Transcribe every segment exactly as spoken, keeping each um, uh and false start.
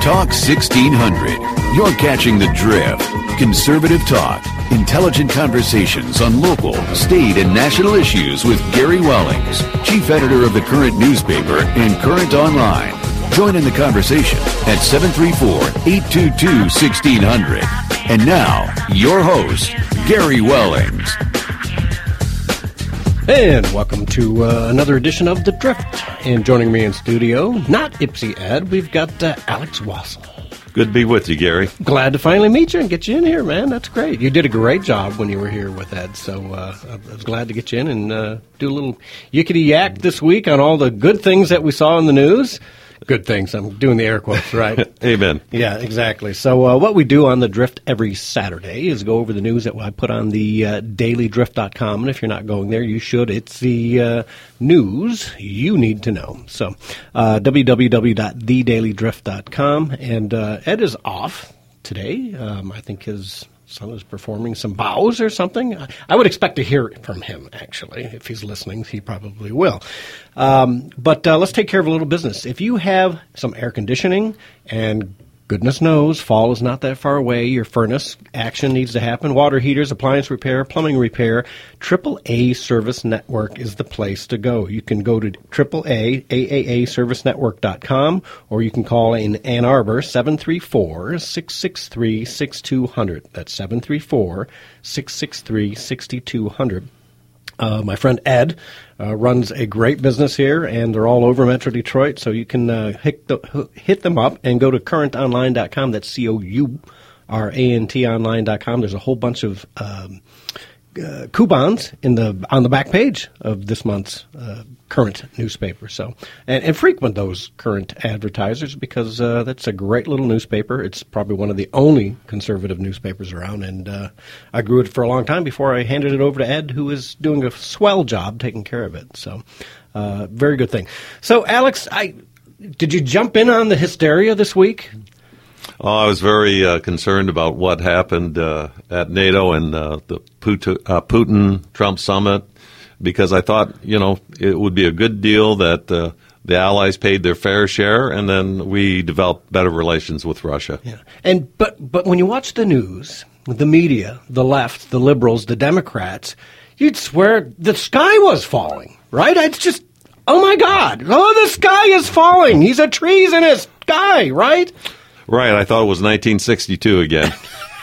Talk sixteen hundred. You're catching the drift. Conservative talk. Intelligent conversations on local, state, and national issues with Gary Wellings, chief editor of the Current newspaper and Current Online. Join in the conversation at seven three four, eight two two, one six zero zero. And now, your host, Gary Wellings. And welcome to uh, another edition of The Drift. And joining me in studio, not Ipsy Ed, we've got uh, Alex Wassel. Good to be with you, Gary. Glad to finally meet you and get you in here, man. That's great. You did a great job when you were here with Ed, so uh, I was glad to get you in and uh, do a little yickety-yak this week on all the good things that we saw in the news. Good things. I'm doing the air quotes, right? Amen. Yeah, exactly. So uh, what we do on The Drift every Saturday is go over the news that I put on the uh, daily drift dot com. And if you're not going there, you should. It's the uh, news you need to know. So uh, w w w dot the daily drift dot com. And uh, Ed is off today. Um, I think his son is performing some bows or something. I would expect to hear from him, actually. If he's listening, he probably will. Um, but uh, let's take care of a little business. If you have some air conditioning, and goodness knows fall is not that far away, your furnace action needs to happen, water heaters, appliance repair, plumbing repair, triple A Service Network is the place to go. You can go to triple A, A A A service network dot com, or you can call in Ann Arbor, seven three four, six six three, six two zero zero. That's seven three four, six six three, six two zero zero. Uh, my friend Ed uh, runs a great business here, and they're all over Metro Detroit, so you can uh, hit, the, hit them up and go to current online dot com. That's C O U R A N T online dot com. There's a whole bunch of um, uh, coupons in the on the back page of this month's uh, Current newspaper. So, and, and frequent those Current advertisers because uh, that's a great little newspaper. It's probably one of the only conservative newspapers around, and uh, I grew it for a long time before I handed it over to Ed, who is doing a swell job taking care of it. So, uh, very good thing. So, Alex, I did you jump in on the hysteria this week? Oh, I was very uh, concerned about what happened uh, at NATO and uh, the Putin, uh, Putin-Trump summit, because I thought, you know, it would be a good deal that uh, the Allies paid their fair share, and then we developed better relations with Russia. Yeah, and but but when you watch the news, the media, the left, the liberals, the Democrats, you'd swear the sky was falling, right? It's just, oh my God, oh, the sky is falling. He's a treasonous guy, right? Right, I thought it was nineteen sixty-two again.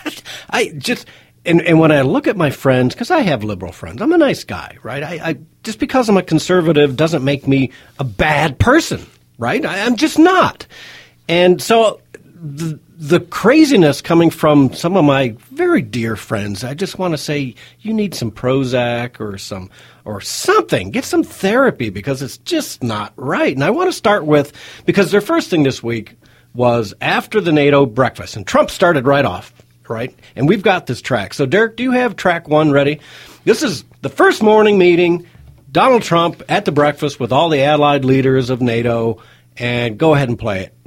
I just, and, and when I look at my friends, because I have liberal friends, I'm a nice guy, right? I, I just because I'm a conservative doesn't make me a bad person, right? I, I'm just not. And so the, the craziness coming from some of my very dear friends, I just want to say you need some Prozac or some or something. Get some therapy because it's just not right. And I want to start with, because their first thing this week was after the NATO breakfast, and Trump started right off, right? And we've got this track. So, Derek, do you have track one ready? This is the first morning meeting, Donald Trump at the breakfast with all the allied leaders of NATO, and go ahead and play it.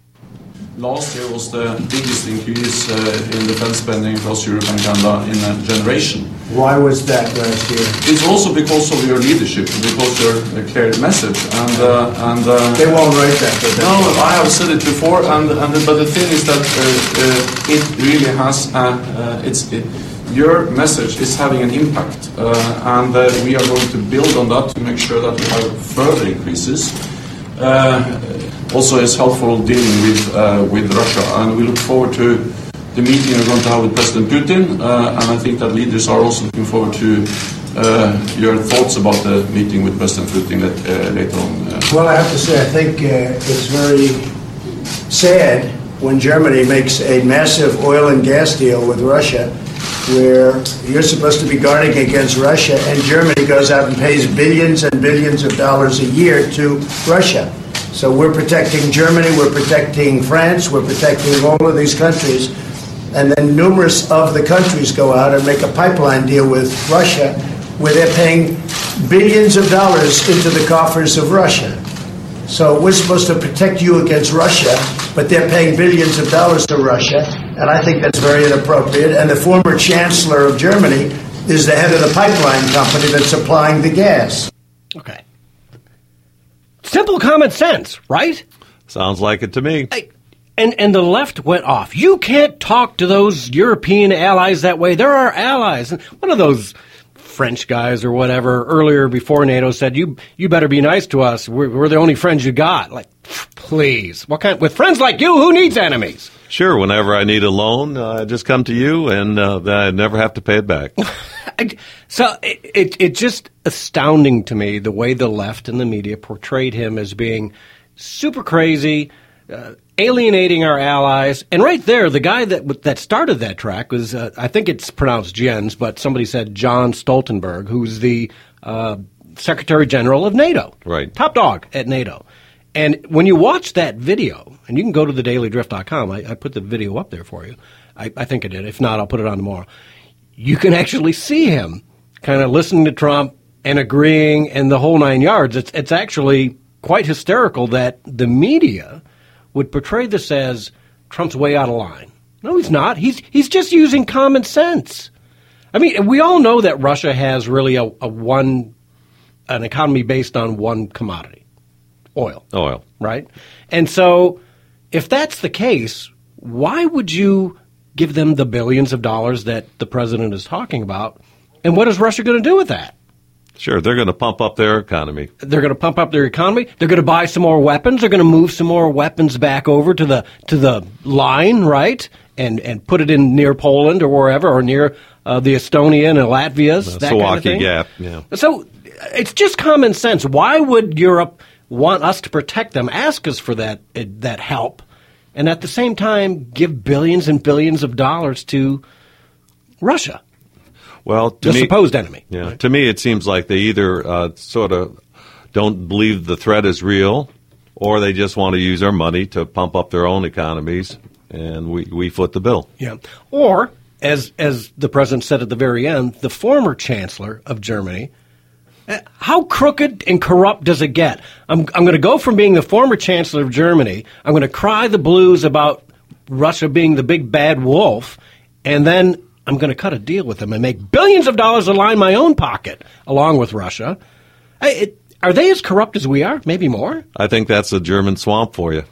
Last year was the biggest increase uh, in defense spending across Europe and Canada in a generation. Why was that last year? It's also because of your leadership, because your uh, clear message. And uh, and uh, they won't write that. No, I have said it before. And, and but the thing is that uh, uh, it really has. Uh, uh, it's it, your message is having an impact, uh, and uh, we are going to build on that to make sure that we have further increases. Uh, also is helpful dealing with uh, with Russia, and we look forward to the meeting we're going to have with President Putin, uh, and I think that leaders are also looking forward to uh, your thoughts about the meeting with President Putin uh, later on. Uh. Well, I have to say, I think uh, it's very sad when Germany makes a massive oil and gas deal with Russia, where you're supposed to be guarding against Russia, and Germany goes out and pays billions and billions of dollars a year to Russia. So we're protecting Germany, we're protecting France, we're protecting all of these countries, and then numerous of the countries go out and make a pipeline deal with Russia where they're paying billions of dollars into the coffers of Russia. So we're supposed to protect you against Russia, but they're paying billions of dollars to Russia, and I think that's very inappropriate. And the former chancellor of Germany is the head of the pipeline company that's supplying the gas. Okay. Simple common sense, right? Sounds like it to me. I, And and the left went off. You can't talk to those European allies that way. They're our allies. And one of those French guys or whatever earlier before NATO said, you you better be nice to us. We're, we're the only friends you got. Like, please. What kind? With friends like you, who needs enemies? Sure. Whenever I need a loan, uh, I just come to you, and uh, I never have to pay it back. So it, it it's just astounding to me the way the left and the media portrayed him as being super crazy, uh, alienating our allies. And right there, the guy that that started that track was, uh, I think it's pronounced Jens, but somebody said John Stoltenberg, who's the uh, Secretary General of NATO. Right. Top dog at NATO. And when you watch that video, and you can go to the daily drift dot com, I, I put the video up there for you. I, I think I did. If not, I'll put it on tomorrow. You can actually see him kind of listening to Trump and agreeing and the whole nine yards. It's, it's actually quite hysterical that the media would portray this as Trump's way out of line. No, he's not. He's he's just using common sense. I mean, we all know that Russia has really a, a one an economy based on one commodity, oil. Oil. Right? And so if that's the case, why would you give them the billions of dollars that the president is talking about? And what is Russia going to do with that? Sure, they're going to pump up their economy. They're going to pump up their economy. They're going to buy some more weapons. They're going to move some more weapons back over to the to the line, right? And and put it in near Poland or wherever, or near uh, the Estonian and Latvias, The that Suwalki kind of thing. Gap, yeah. So it's just common sense. Why would Europe want us to protect them, ask us for that uh, that help, and at the same time give billions and billions of dollars to Russia? Well, to the me, supposed enemy. Yeah, right? to me, it seems like they either uh, sort of don't believe the threat is real, or they just want to use our money to pump up their own economies, and we, we foot the bill. Yeah. Or, as as the president said at the very end, the former chancellor of Germany, uh, how crooked and corrupt does it get? I'm I'm going to go from being the former chancellor of Germany, I'm going to cry the blues about Russia being the big bad wolf, and then I'm going to cut a deal with them and make billions of dollars to line my own pocket along with Russia. Hey, it, are they as corrupt as we are? Maybe more? I think that's a German swamp for you.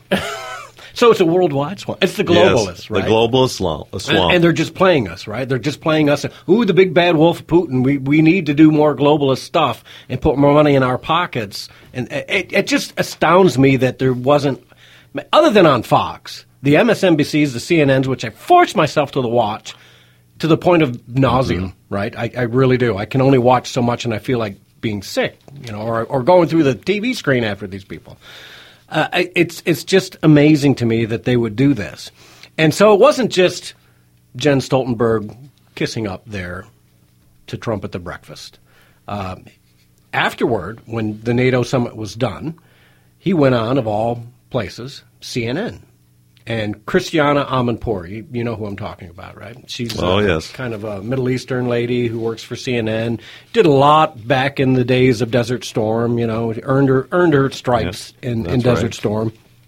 So it's a worldwide swamp. It's the globalists, yes, right? the globalist swamp. And, and they're just playing us, right? They're just playing us. Ooh, the big bad wolf Putin. We we need to do more globalist stuff and put more money in our pockets. And it, it just astounds me that there wasn't, other than on Fox, the M S N B Cs, the C N Ns, which I forced myself to the watch, to the point of nausea, mm-hmm. right? I, I really do. I can only watch so much, and I feel like being sick, you know, or, or going through the T V screen after these people. Uh, it's it's just amazing to me that they would do this. And so it wasn't just Jens Stoltenberg kissing up there to Trump at the breakfast. Um, afterward, when the NATO summit was done, he went on, of all places, C N N. And Christiana Amanpour, you, you know who I'm talking about, right? She's oh, a, yes. kind of a Middle Eastern lady who works for C N N. Did a lot back in the days of Desert Storm, you know, earned her earned her stripes yeah, in, in Desert right. Storm.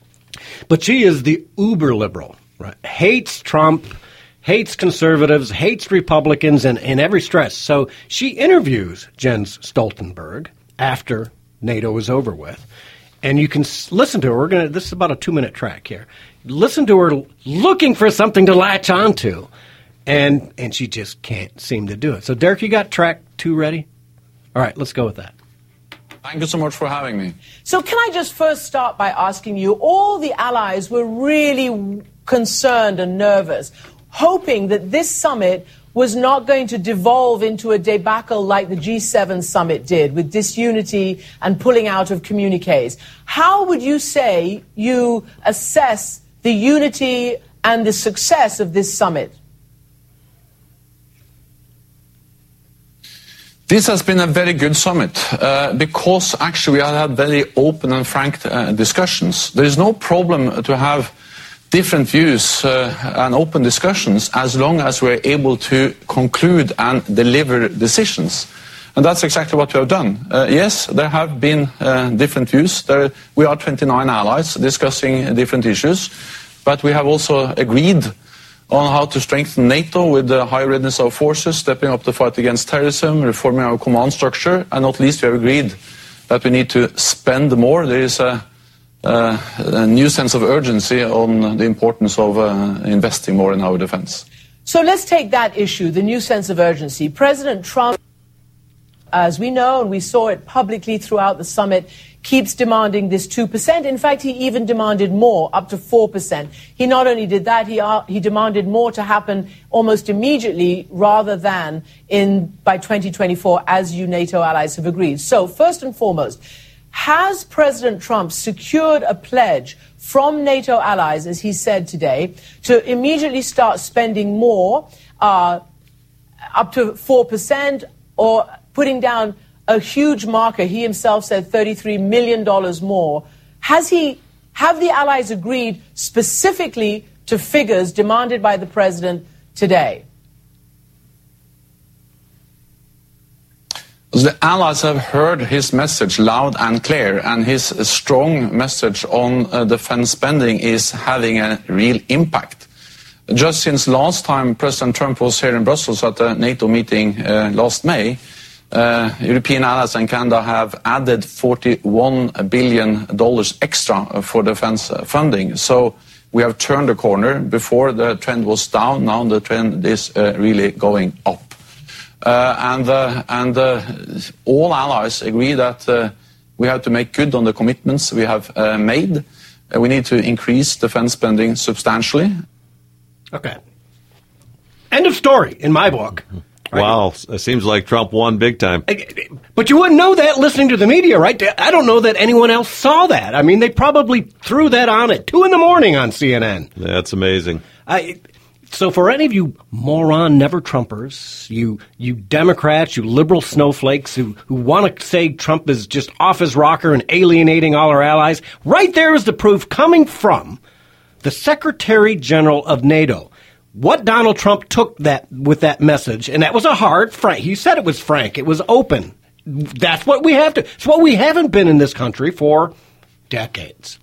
But she is the uber liberal, right? Hates Trump, hates conservatives, hates Republicans in, in every stretch. So she interviews Jens Stoltenberg after NATO is over with. And you can s- listen to her. We're gonna. This is about a two-minute track here. Listen to her looking for something to latch onto, and and she just can't seem to do it. So, Derek, you got track two ready? All right, let's go with that. Thank you so much for having me. So can I just first start by asking you, all the allies were really concerned and nervous, hoping that this summit was not going to devolve into a debacle like the G seven summit did, with disunity and pulling out of communiques. How would you say you assess the unity and the success of this summit? This has been a very good summit uh, because actually we have had very open and frank uh, discussions. There is no problem to have different views uh, and open discussions as long as we're able to conclude and deliver decisions. And that's exactly what we have done. Uh, yes, there have been uh, different views. There, we are twenty-nine allies discussing different issues, but we have also agreed on how to strengthen NATO with the high readiness of forces, stepping up the fight against terrorism, reforming our command structure, and not least we have agreed that we need to spend more. There is a uh, a new sense of urgency on the importance of uh, investing more in our defense. So let's take that issue, the new sense of urgency. President Trump, as we know, and we saw it publicly throughout the summit, keeps demanding this two percent. In fact, he even demanded more, up to four percent. He not only did that, he, uh, he demanded more to happen almost immediately rather than in by twenty twenty-four, as you NATO allies have agreed. So, first and foremost, has President Trump secured a pledge from NATO allies, as he said today, to immediately start spending more, uh, up to four percent, or putting down a huge marker? He himself said thirty-three million dollars more. Has he, have the allies agreed specifically to figures demanded by the president today? The allies have heard his message loud and clear, and his strong message on uh, defense spending is having a real impact. Just since last time President Trump was here in Brussels at the NATO meeting uh, last May, Uh, European allies and Canada have added forty-one billion dollars extra for defense funding. So we have turned the corner. Before the trend was down, now the trend is uh, really going up. Uh, and uh, and uh, all allies agree that uh, we have to make good on the commitments we have uh, made. Uh, we need to increase defense spending substantially. Okay. End of story in my book. Right? Wow, it seems like Trump won big time. But you wouldn't know that listening to the media, right? I don't know that anyone else saw that. I mean, they probably threw that on at two in the morning on C N N. That's amazing. I, so for any of you moron never-Trumpers, you you Democrats, you liberal snowflakes who, who want to say Trump is just off his rocker and alienating all our allies, right there is the proof coming from the Secretary General of NATO. What Donald Trump took that with that message, and that was a hard, frank. He said it was frank. It was open. That's what we have to. It's what we haven't been in this country for decades.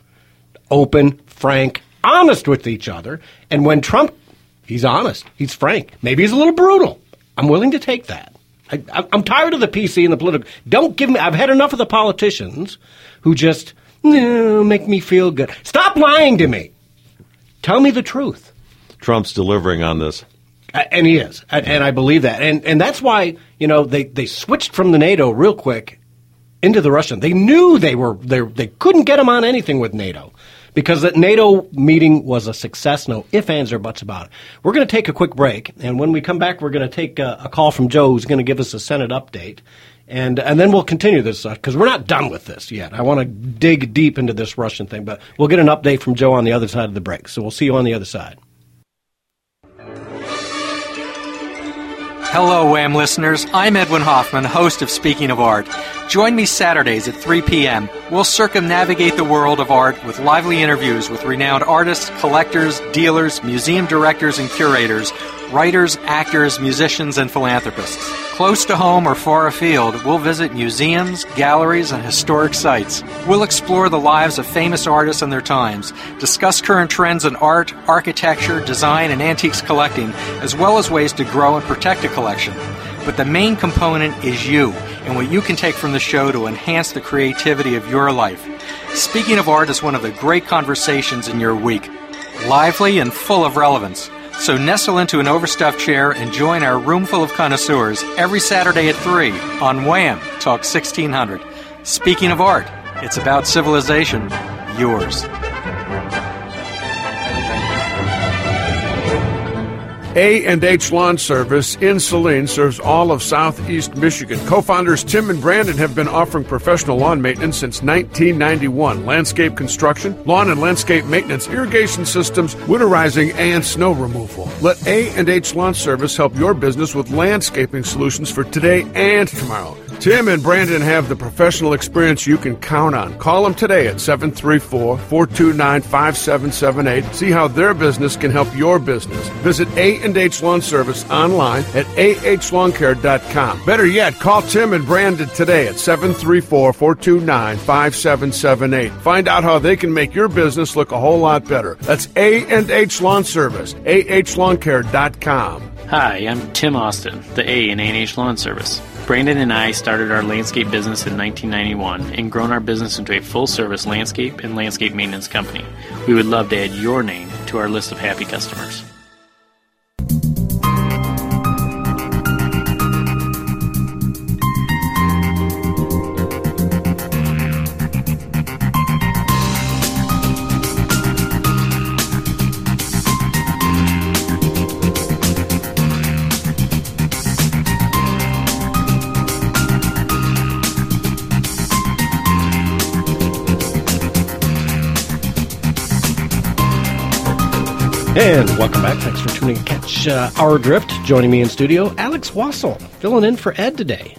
Open, frank, honest with each other. And when Trump, he's honest. He's frank. Maybe he's a little brutal. I'm willing to take that. I, I'm tired of the P C and the political. Don't give me. I've had enough of the politicians who just no, make me feel good. Stop lying to me. Tell me the truth. Trump's delivering on this. And he is. And, and I believe that. And and that's why, you know, they, they switched from the NATO real quick into the Russian. They knew they were they they couldn't get him on anything with NATO because that NATO meeting was a success. No ifs, ands, or buts about it. We're going to take a quick break. And when we come back, we're going to take a, a call from Joe who's going to give us a Senate update. And and then we'll continue this because uh, we're not done with this yet. I want to dig deep into this Russian thing. But we'll get an update from Joe on the other side of the break. So we'll see you on the other side. Hello, Wham listeners. I'm Edwin Hoffman, host of Speaking of Art. Join me Saturdays at three p.m. We'll circumnavigate the world of art with lively interviews with renowned artists, collectors, dealers, museum directors and curators, writers, actors, musicians, and philanthropists. Close to home or far afield, we'll visit museums, galleries, and historic sites. We'll explore the lives of famous artists and their times, discuss current trends in art, architecture, design, and antiques collecting, as well as ways to grow and protect a collection. But the main component is you, and what you can take from the show to enhance the creativity of your life. Speaking of Art is one of the great conversations in your week, lively and full of relevance. So nestle into an overstuffed chair and join our room full of connoisseurs every Saturday at three on Wham! Talk sixteen hundred. Speaking of art, it's about civilization, yours. A and H Lawn Service in Saline serves all of southeast Michigan. Co-founders Tim and Brandon have been offering professional lawn maintenance since nineteen ninety-one. Landscape construction, lawn and landscape maintenance, irrigation systems, winterizing, and snow removal. Let A and H Lawn Service help your business with landscaping solutions for today and tomorrow. Tim and Brandon have the professional experience you can count on. Call them today at seven three four, four two nine, five seven seven eight. See how their business can help your business. Visit A and H Lawn Service online at a h lawn care dot com. Better yet, call Tim and Brandon today at seven three four, four two nine, five seven seven eight. Find out how they can make your business look a whole lot better. That's A and H Lawn Service, a h lawn care dot com. Hi, I'm Tim Austin, the A in A and H Lawn Service. Brandon and I started our landscape business in nineteen ninety-one and grown our business into a full-service landscape and landscape maintenance company. We would love to add your name to our list of happy customers. And welcome back. Thanks for tuning in. Catch uh, Our Drift. Joining me in studio, Alex Wassel, filling in for Ed today.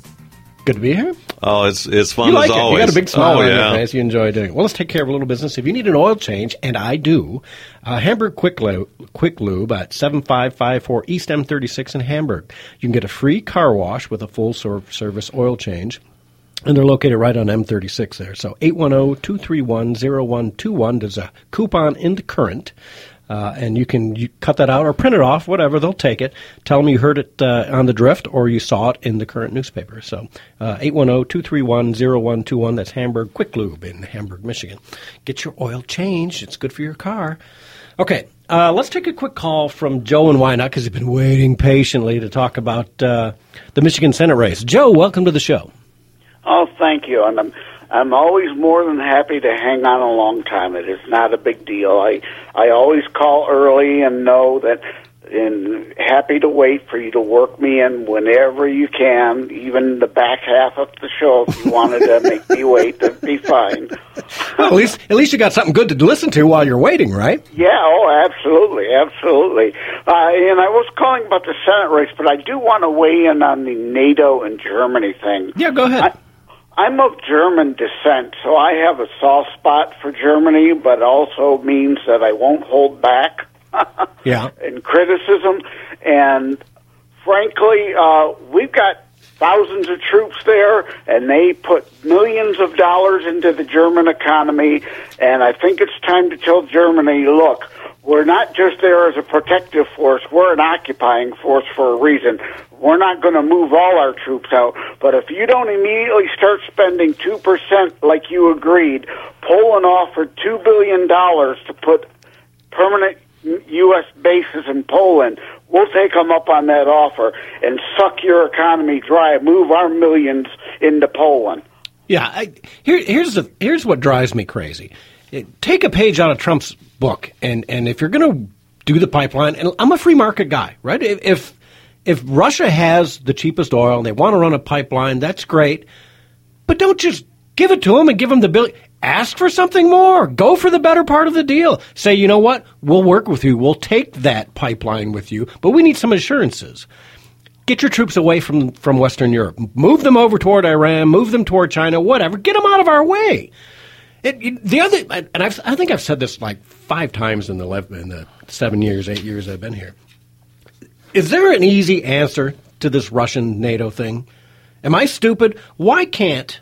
Good to be here. Oh, it's it's fun you like as it. always. You got a big smile oh, on yeah. your face. You enjoy doing it. Well, let's take care of a little business. If you need an oil change, and I do, uh, Hamburg Quick Lube, Quick Lube at seven five five four East M thirty-six in Hamburg. You can get a free car wash with a full service oil change. And they're located right on M thirty-six there. So eight one zero, two three one, zero one two one. There's a coupon in the current. Uh, and you can you cut that out or print it off, whatever. They'll take it. Tell them you heard it uh, on the Drift or you saw it in the current newspaper. So uh, eight one zero, two three one, zero one two one. That's Hamburg Quick Lube in Hamburg, Michigan. Get your oil changed. It's good for your car. Okay, uh, let's take a quick call from Joe in Wynot because he's been waiting patiently to talk about uh, the Michigan Senate race. Joe, welcome to the show. Oh, thank you. And I'm I'm always more than happy to hang on a long time. It is not a big deal. I I always call early and know that, and happy to wait for you to work me in whenever you can, even the back half of the show. If you wanted to make me wait, that'd be fine. Well, at least at least you got something good to listen to while you're waiting, right? Yeah, oh, absolutely, absolutely. Uh, and I was calling about the Senate race, but I do want to weigh in on the NATO and Germany thing. Yeah, go ahead. I, I'm of German descent, so I have a soft spot for Germany, but also means that I won't hold back yeah. in criticism. And frankly, uh, we've got thousands of troops there, and they put millions of dollars into the German economy, and I think it's time to tell Germany, look, we're not just there as a protective force, we're an occupying force for a reason. We're not going to move all our troops out, but if you don't immediately start spending two percent like you agreed, Poland offered two billion dollars to put permanent U S bases in Poland. We'll take them up on that offer and suck your economy dry, move our millions into Poland. Yeah, I, here, here's the here's what drives me crazy. It, take a page out of Trump's book, and, and if you're going to do the pipeline, and I'm a free market guy, right? If, if if Russia has the cheapest oil and they want to run a pipeline, that's great, but don't just give it to them and give them the bill. Ask for something more. Go for the better part of the deal. Say, you know what? We'll work with you. We'll take that pipeline with you, but we need some assurances. Get your troops away from, from Western Europe. Move them over toward Iran. Move them toward China. Whatever. Get them out of our way. It, it, the other, and I've, I think I've said this like five times in the, in the seven years, eight years I've been here. Is there an easy answer to this Russian NATO thing? Am I stupid? Why can't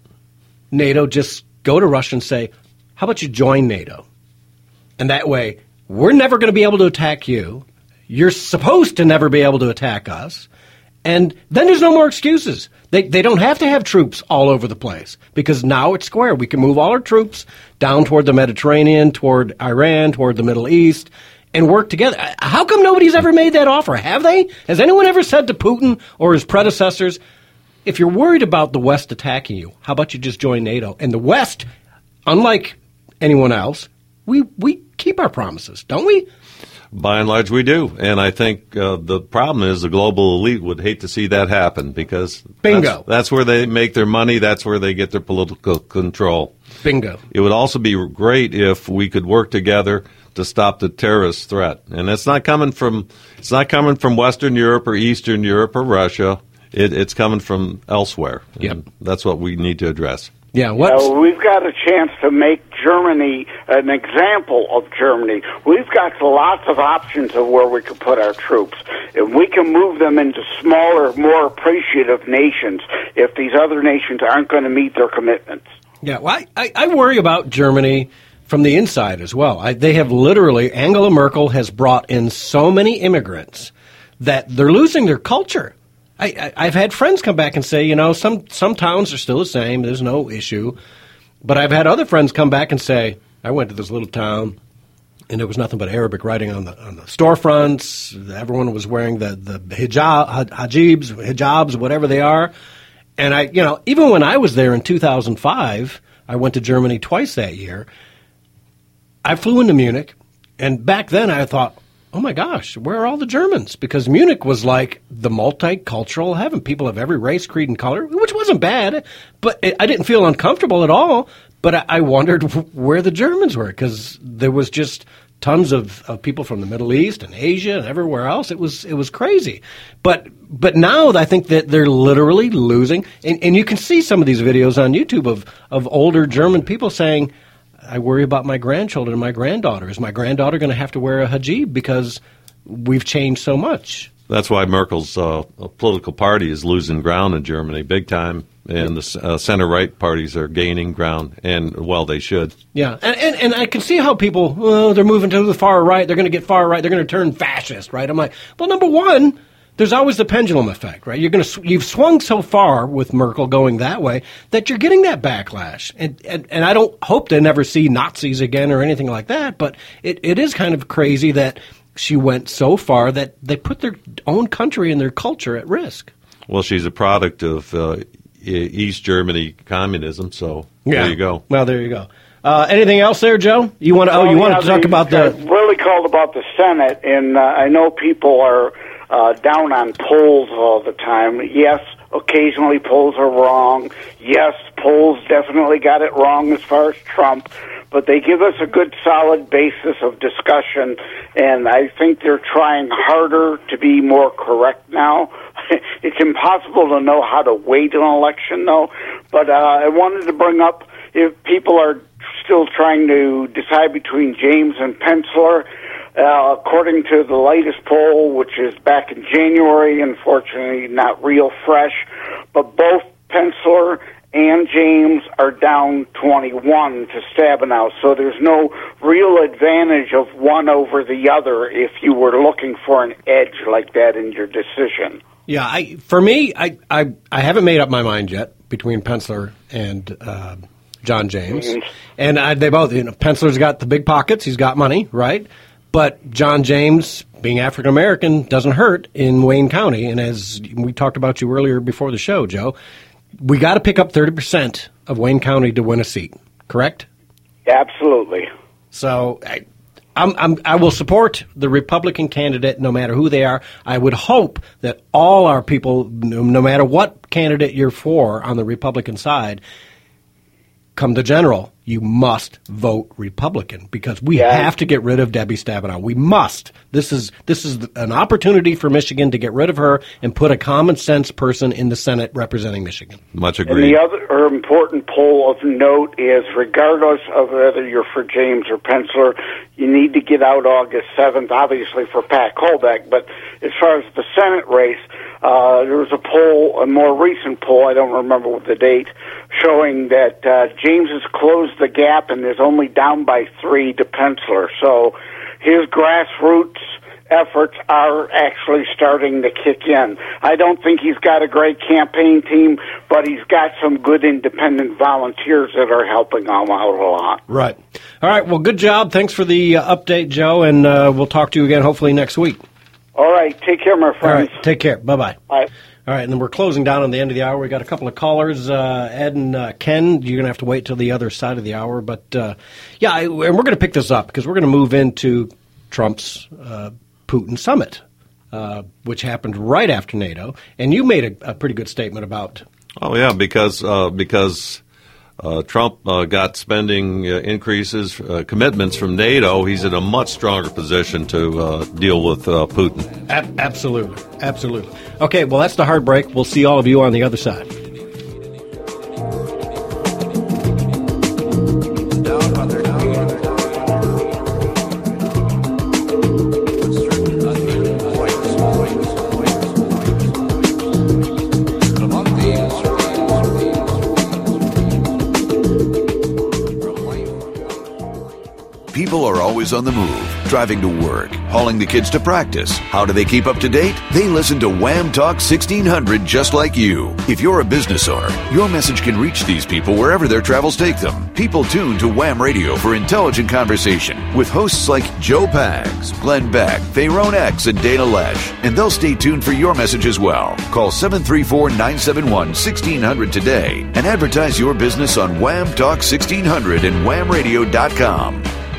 NATO just go to Russia and say, how about you join NATO? And that way, we're never going to be able to attack you. You're supposed to never be able to attack us. And then there's no more excuses. They they don't have to have troops all over the place because now it's square. We can move all our troops down toward the Mediterranean, toward Iran, toward the Middle East, and work together. How come nobody's ever made that offer? Have they? Has anyone ever said to Putin or his predecessors, if you're worried about the West attacking you, how about you just join NATO? And the West, unlike anyone else, we we keep our promises, don't we? By and large, we do. And I think uh, the problem is the global elite would hate to see that happen because Bingo. That's, that's where they make their money. That's where they get their political control. Bingo. It would also be great if we could work together to stop the terrorist threat. And it's not coming from it's not coming from Western Europe or Eastern Europe or Russia. It, it's coming from elsewhere. Yep. That's what we need to address. Yeah, what? Uh, we've got a chance to make Germany an example of Germany. We've got lots of options of where we could put our troops. And we can move them into smaller, more appreciative nations if these other nations aren't going to meet their commitments. Yeah, well, I, I, I worry about Germany from the inside as well. I, they have literally, Angela Merkel has brought in so many immigrants that they're losing their culture. I, I, I've had friends come back and say, you know, some, some towns are still the same. There's no issue. But I've had other friends come back and say, I went to this little town, and there was nothing but Arabic writing on the on the storefronts. Everyone was wearing the, the hijab, hijabs, hijabs, whatever they are. And I, you know, even when I was there in two thousand five, I went to Germany twice that year. I flew into Munich, and back then I thought, oh my gosh, where are all the Germans? Because Munich was like the multicultural heaven. People of every race, creed, and color, which wasn't bad, but it, I didn't feel uncomfortable at all. But I, I wondered where the Germans were, because there was just tons of, of people from the Middle East and Asia and everywhere else. It was it was crazy. But but now I think that they're literally losing. And, and you can see some of these videos on YouTube of, of older German people saying, I worry about my grandchildren and my granddaughter. Is my granddaughter going to have to wear a hijab because we've changed so much? That's why Merkel's uh, political party is losing ground in Germany big time, and the uh, center-right parties are gaining ground, and, well, they should. Yeah, and, and, and I can see how people, oh, they're moving to the far right, they're going to get far right, they're going to turn fascist, right? I'm like, well, number one, there's always the pendulum effect, right? You're going to, you've swung so far with Merkel going that way that you're getting that backlash. And, and, and I don't hope to never see Nazis again or anything like that, but it, it is kind of crazy that she went so far that they put their own country and their culture at risk. Well, she's a product of uh, East Germany communism, so yeah. There you go. Well, there you go. Uh, anything else there, Joe? You want to? Oh, you well, wanted yeah, to talk they, about the really called about the Senate, and uh, I know people are uh, down on polls all the time. Yes, occasionally polls are wrong. Yes, polls definitely got it wrong as far as Trump. But they give us a good, solid basis of discussion, and I think they're trying harder to be more correct now. It's impossible to know how to weight an election, though. But uh, I wanted to bring up, if people are still trying to decide between James and Penzler, uh, according to the latest poll, which is back in January, unfortunately not real fresh, but both Penzler and James are down twenty-one to Stabenow, so there's no real advantage of one over the other if you were looking for an edge like that in your decision. Yeah, I, for me, I, I, I haven't made up my mind yet between Penzler and uh, John James. Mm-hmm. And I, they both, you know, Penzler's got the big pockets, he's got money, right? But John James, being African-American, doesn't hurt in Wayne County. And as we talked about you earlier before the show, Joe, we got to pick up thirty percent of Wayne County to win a seat, correct? Absolutely. So I, I'm, I'm, I will support the Republican candidate no matter who they are. I would hope that all our people, no, no matter what candidate you're for on the Republican side, come the general, you must vote Republican because we yeah. have to get rid of Debbie Stabenow. We must. This is this is an opportunity for Michigan to get rid of her and put a common sense person in the Senate representing Michigan. Much agreed. And the other important poll of note is, regardless of whether you're for James or Penzler, you need to get out August seventh, obviously for Pat Kolbeck. But as far as the Senate race, uh, there was a poll, a more recent poll, I don't remember the date, showing that uh, James has closed the gap and is only down by three to Penzler. So his grassroots efforts are actually starting to kick in. I don't think he's got a great campaign team, but he's got some good independent volunteers that are helping him out a lot. Right. All right. Well, good job. Thanks for the uh, update, Joe, and uh, we'll talk to you again hopefully next week. All right. Take care, my friends. All right. Take care. Bye-bye. Bye. All right, and then we're closing down on the end of the hour. We got a couple of callers, uh, Ed and uh, Ken. You're going to have to wait till the other side of the hour. But, uh, yeah, I, and we're going to pick this up because we're going to move into Trump's uh, Putin summit, uh, which happened right after NATO. And you made a, a pretty good statement about. Oh, yeah, because uh, because uh, Trump uh, got spending uh, increases, uh, commitments from NATO. He's in a much stronger position to uh, deal with uh, Putin. A- absolutely. Absolutely. Okay, well, that's the hard break. We'll see all of you on the other side. People are always always on the move, driving to work, hauling the kids to practice. How do they keep up to date? They listen to Wham Talk sixteen hundred just like you. If you're a business owner, your message can reach these people wherever their travels take them. People tune to Wham Radio for intelligent conversation with hosts like Joe Pags, Glenn Beck, Fayron X, and Dana Lesh. And they'll stay tuned for your message as well. Call seven three four, nine seven one, one six hundred today and advertise your business on Wham Talk sixteen hundred and wham radio dot com.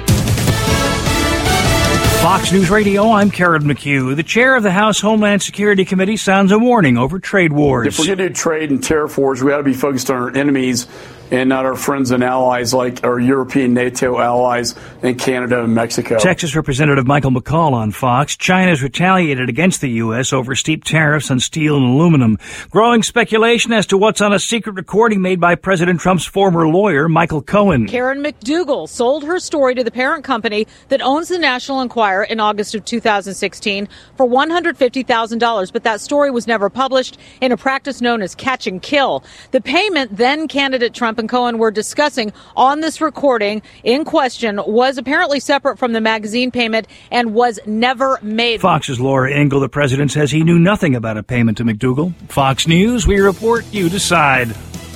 Fox News Radio, I'm Karen McHugh. The chair of the House Homeland Security Committee sounds a warning over trade wars. If we're going to do trade and tariff wars, we got to be focused on our enemies and not our friends and allies like our European NATO allies and Canada and Mexico. Texas Representative Michael McCall on Fox. China's retaliated against the U S over steep tariffs on steel and aluminum. Growing speculation as to what's on a secret recording made by President Trump's former lawyer, Michael Cohen. Karen McDougal sold her story to the parent company that owns the National Enquirer in August of two thousand sixteen for one hundred fifty thousand dollars, but that story was never published in a practice known as catch and kill. The payment then candidate Trump and Cohen were discussing on this recording in question was apparently separate from the magazine payment and was never made. Fox's Laura Ingle, the president, says he knew nothing about a payment to McDougal. Fox News, we report, you decide.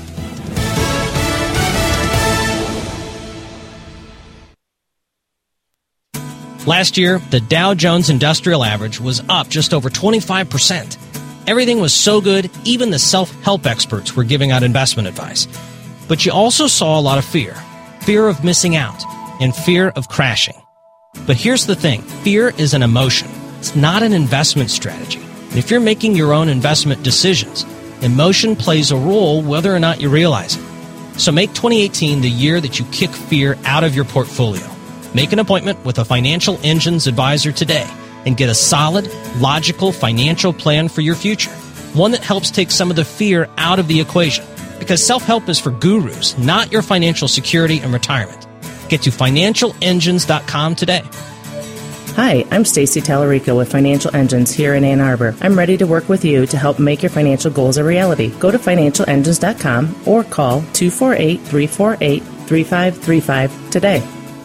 Last year, the Dow Jones Industrial Average was up just over twenty-five percent. Everything was so good, even the self-help experts were giving out investment advice. But you also saw a lot of fear. Fear of missing out and fear of crashing. But here's the thing. Fear is an emotion. It's not an investment strategy. And if you're making your own investment decisions, emotion plays a role whether or not you realize it. So make twenty eighteen the year that you kick fear out of your portfolio. Make an appointment with a Financial Engines advisor today and get a solid, logical financial plan for your future. One that helps take some of the fear out of the equation. Because self-help is for gurus, not your financial security and retirement. Get to financial engines dot com today. Hi, I'm Stacy Tallarico with Financial Engines here in Ann Arbor. I'm ready to work with you to help make your financial goals a reality. Go to financial engines dot com or call two four eight, three four eight, three five three five today.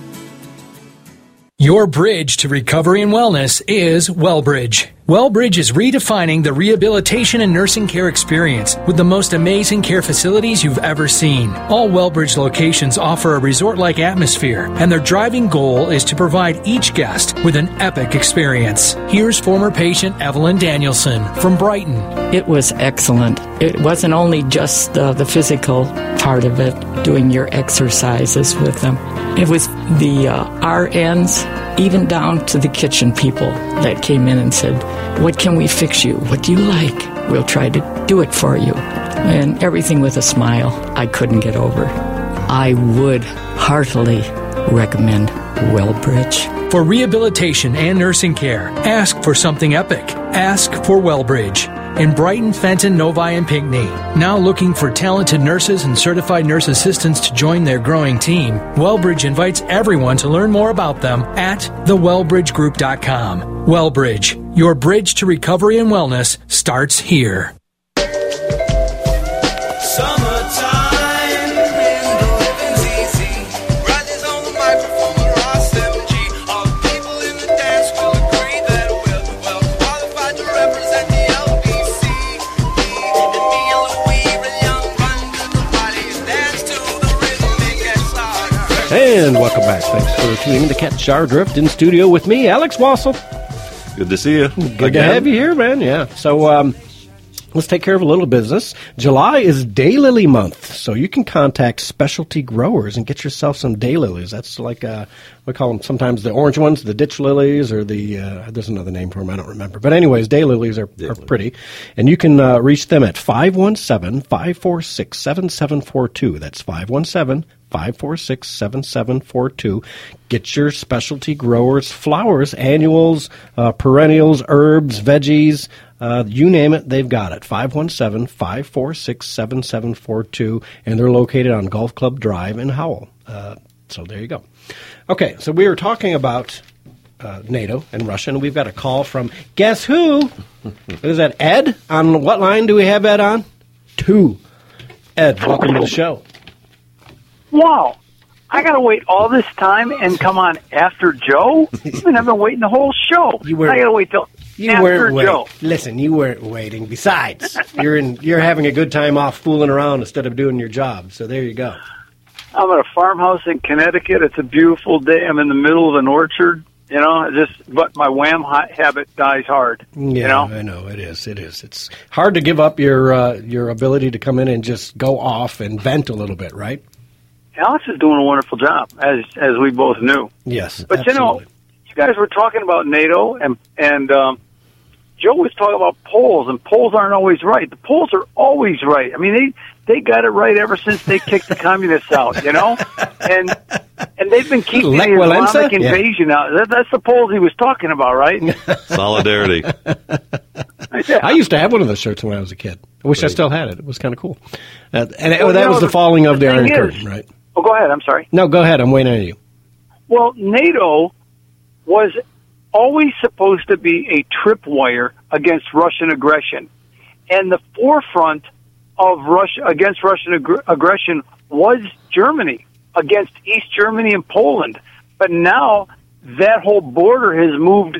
Your bridge to recovery and wellness is WellBridge. WellBridge is redefining the rehabilitation and nursing care experience with the most amazing care facilities you've ever seen. All WellBridge locations offer a resort-like atmosphere, and their driving goal is to provide each guest with an epic experience. Here's former patient Evelyn Danielson from Brighton. It was excellent. It wasn't only just uh, the physical part of it, doing your exercises with them. It was the uh, R Ns, even down to the kitchen people that came in and said, "What can we fix you? What do you like? We'll try to do it for you." And everything with a smile. I couldn't get over. I would heartily recommend WellBridge. For rehabilitation and nursing care, ask for something epic. Ask for WellBridge. In Brighton, Fenton, Novi, and Pinckney. Now looking for talented nurses and certified nurse assistants to join their growing team, WellBridge invites everyone to learn more about them at the well bridge group dot com. WellBridge, your bridge to recovery and wellness starts here. And welcome back. Thanks for tuning in to Catch Our Drift in studio with me, Alex Wassel. Good to see you. Good Again. to have you here, man. Yeah. So um, let's take care of a little business. July is Daylily month, so you can contact specialty growers and get yourself some daylilies. That's like uh, we call them sometimes the orange ones, the ditch lilies, or the uh, there's another name for them I don't remember. But anyways, daylilies are, are pretty, and you can uh, reach them at five one seven, five four six, seven seven four two. That's five one seven, five four six, seven seven four two. Get your specialty growers flowers, annuals, uh, perennials, herbs, veggies, uh, you name it, they've got it. five one seven, five four six, seven seven four two, and they're located on Golf Club Drive in Howell. Uh, so there you go. Okay, so we were talking about uh, NATO and Russia, and we've got a call from, guess who? Is that Ed? On what line do we have Ed on? Two. Ed, welcome to the show. Wow. I got to wait all this time and come on after Joe? I mean, I've been waiting the whole show. You were, I got to wait till you after weren't wait- Joe. Listen, you weren't waiting. Besides, you're in. You're having a good time off fooling around instead of doing your job. So there you go. I'm at a farmhouse in Connecticut. It's a beautiful day. I'm in the middle of an orchard. You know, just but my wham ha- habit dies hard. Yeah, you know? I know it is. It is. It's hard to give up your uh, your ability to come in and just go off and vent a little bit, right? Alex is doing a wonderful job, as as we both knew. Yes, but absolutely. you know, you guys were talking about NATO, and and um, Joe was talking about polls, and polls aren't always right. The polls are always right. I mean, they they got it right ever since they kicked the communists out. You know, and and they've been keeping Lech the Walesa? Islamic Yeah. invasion out. That, that's the polls he was talking about, right? Solidarity. I used to have one of those shirts when I was a kid. I wish I still had it. It was kind of cool. Uh, and it- Well, that you was know, the falling of the, the Iron thing is- Curtain, right? Oh, go ahead. I'm sorry. No, go ahead. I'm waiting on you. Well, NATO was always supposed to be a tripwire against Russian aggression. And the forefront of Russia against Russian ag- aggression was Germany, against East Germany and Poland. But now that whole border has moved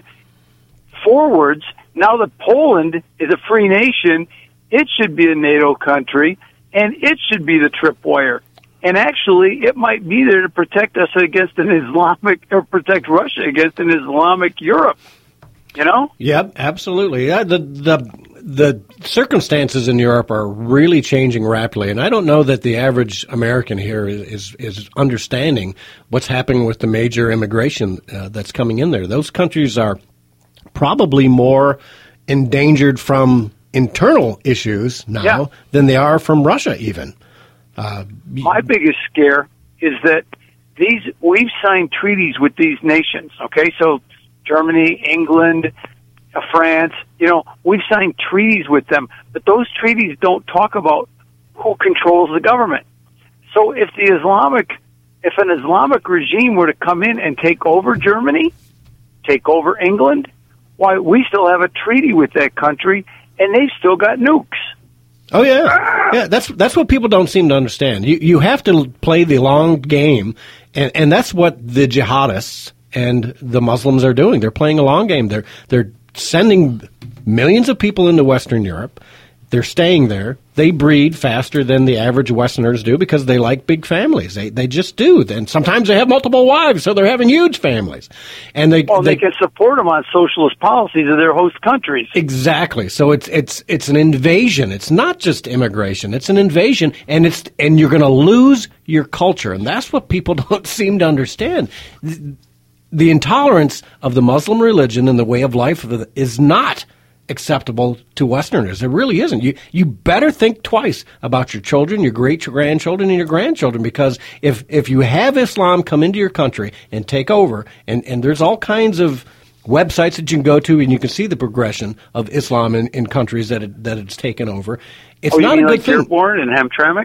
forwards. Now that Poland is a free nation, it should be a NATO country, and it should be the tripwire. And actually, it might be there to protect us against an Islamic, or protect Russia against an Islamic Europe. You know? Yep, absolutely. Yeah, the the the circumstances in Europe are really changing rapidly, and I don't know that the average American here is is, is understanding what's happening with the major immigration uh, that's coming in there. Those countries are probably more endangered from internal issues now Yeah. than they are from Russia, even. Uh, My biggest scare is that these we've signed treaties with these nations. Okay, so Germany, England, uh, France. You know, we've signed treaties with them, but those treaties don't talk about who controls the government. So if the Islamic, if an Islamic regime were to come in and take over Germany, take over England, why we still have a treaty with that country, and they've still got nukes. Oh yeah, yeah. That's that's what people don't seem to understand. You you have to play the long game, and, and that's what the jihadists and the Muslims are doing. They're playing a long game. They're they're sending millions of people into Western Europe. They're staying there. They breed faster than the average Westerners do because they like big families. They they just do. And sometimes they have multiple wives, so they're having huge families. And they Well, they, they can support them on socialist policies of their host countries. Exactly. So it's it's it's an invasion. It's not just immigration. It's an invasion, and it's and you're going to lose your culture, and that's what people don't seem to understand. The, the intolerance of the Muslim religion and the way of life of the, is not acceptable to Westerners. It really isn't. You you better think twice about your children, your great grandchildren, and your grandchildren, because if if you have Islam come into your country and take over, and, and there's all kinds of websites that you can go to, and you can see the progression of Islam in, in countries that it, that it's taken over. It's oh, not you mean a good like thing. You're born in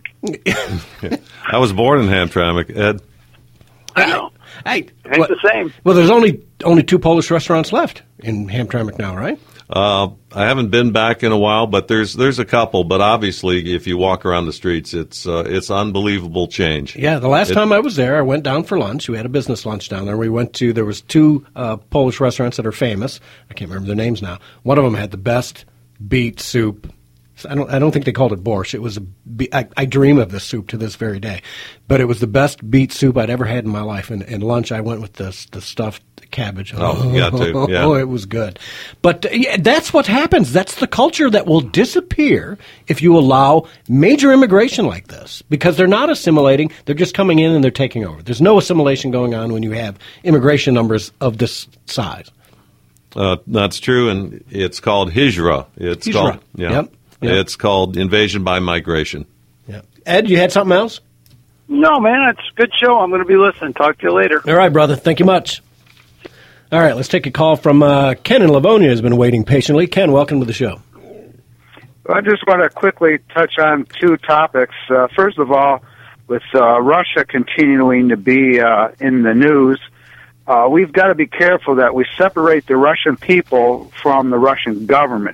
Hamtramck? I was born in Hamtramck, Ed. I know. Hey, it's well, the same. Well, there's only only two Polish restaurants left in Hamtramck now, right? Uh, I haven't been back in a while, but there's there's a couple. But obviously, if you walk around the streets, it's uh, it's unbelievable change. Yeah, the last It- time I was there, I went down for lunch. We had a business lunch down there. We went to there was two uh, Polish restaurants that are famous. I can't remember their names now. One of them had the best beet soup. I don't I don't think they called it borscht. It was a be- I, I dream of this soup to this very day, but it was the best beet soup I'd ever had in my life. And, and lunch, I went with the the stuffed cabbage. Oh, you got to, yeah. Oh, it was good. But uh, yeah, that's what happens. That's the culture that will disappear if you allow major immigration like this, because they're not assimilating. They're just coming in and they're taking over. There's no assimilation going on when you have immigration numbers of this size. Uh, that's true, and it's called hijra. It's Hijra. called yeah. Yep, yep. It's called invasion by migration. Yeah. Ed, you had something else? No, man, it's a good show. I'm going to be listening. Talk to you later. All right, brother. Thank you much. All right, let's take a call from uh, Ken in Livonia, has been waiting patiently. Ken, welcome to the show. I just want to quickly touch on two topics. Uh, first of all, with uh, Russia continuing to be uh, in the news, uh, we've got to be careful that we separate the Russian people from the Russian government.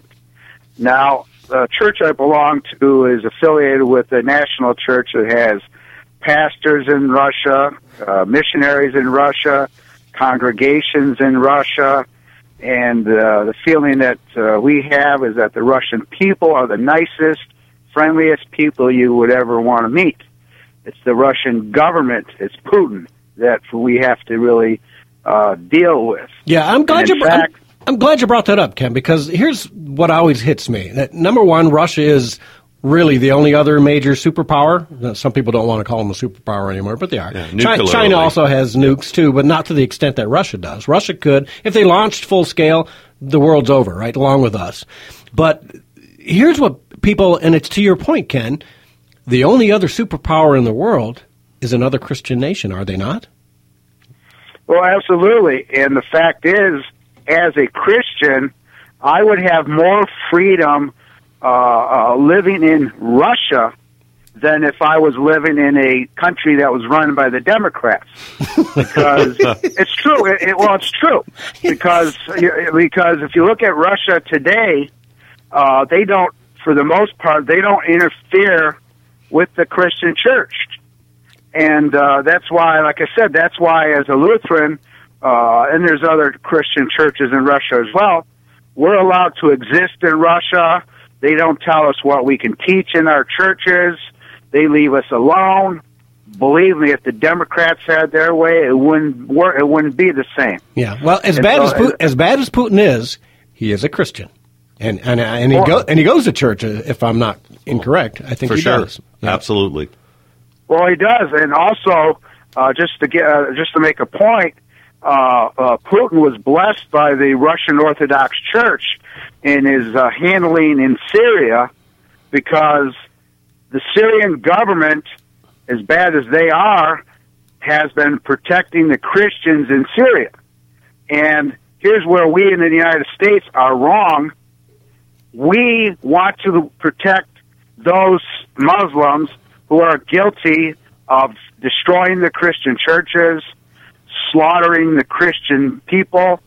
Now, the church I belong to is affiliated with a national church that has pastors in Russia, uh, missionaries in Russia, congregations in Russia, and uh, the feeling that uh, we have is that the Russian people are the nicest, friendliest people you would ever want to meet. It's the Russian government, it's Putin, that we have to really uh, deal with. Yeah, I'm glad And in you. fact, I'm, I'm glad you brought that up, Ken, because here's what always hits me: that number one, Russia is really the only other major superpower. Some people don't want to call them a superpower anymore, but they are. Yeah, China, nuclearly. China also has nukes too, but not to the extent that Russia does. Russia could, if they launched full scale, the world's over, right, along with us. But here's what people, and it's to your point, Ken, the only other superpower in the world is another Christian nation, are they not? Well, absolutely. And the fact is, as a Christian, I would have more freedom uh, uh, living in Russia than if I was living in a country that was run by the Democrats. Because it's true. It, it, well, it's true. Because because if you look at Russia today, uh, they don't, for the most part, they don't interfere with the Christian church. And uh, that's why, like I said, that's why as a Lutheran, uh, and there's other Christian churches in Russia as well, we're allowed to exist in Russia. They don't tell us what we can teach in our churches. They leave us alone. Believe me, if the Democrats had their way, it wouldn't work. It wouldn't be the same. Yeah. Well, as And bad so- as Putin, as bad as Putin is, he is a Christian, and and and he go and he goes to church. If I'm not incorrect, I think For he sure. does. Absolutely. Well, he does, and also uh, just to get uh, just to make a point, uh, uh, Putin was blessed by the Russian Orthodox Church in his uh, handling in Syria, because the Syrian government, as bad as they are, has been protecting the Christians in Syria. And here's where we in the United States are wrong. We want to protect those Muslims who are guilty of destroying the Christian churches, slaughtering the Christian people.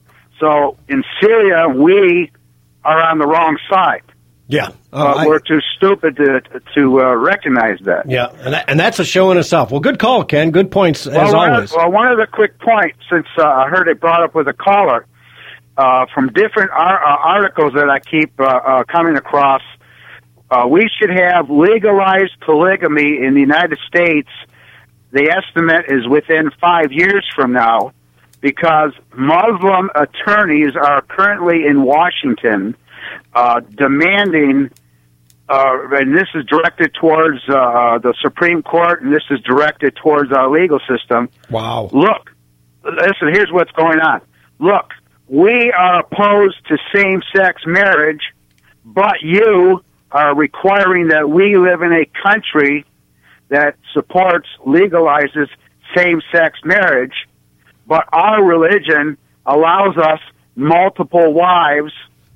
So in Syria, we are on the wrong side. Yeah. But I- we're too stupid to to uh, recognize that. Yeah, and, that, and that's a show in itself. Well, good call, Ken. Good points, as well, one always. Of, well, one other quick point, since uh, I heard it brought up with a caller, uh, from different ar- uh, articles that I keep uh, uh, coming across, uh, we should have legalized polygamy in the United States. The estimate is within five years from now, because Muslim attorneys are currently in Washington uh, demanding, uh, and this is directed towards uh, the Supreme Court, and this is directed towards our legal system. Wow. Look, listen, here's what's going on. Look, we are opposed to same-sex marriage, but you are requiring that we live in a country that supports, legalizes same-sex marriage, but our religion allows us multiple wives.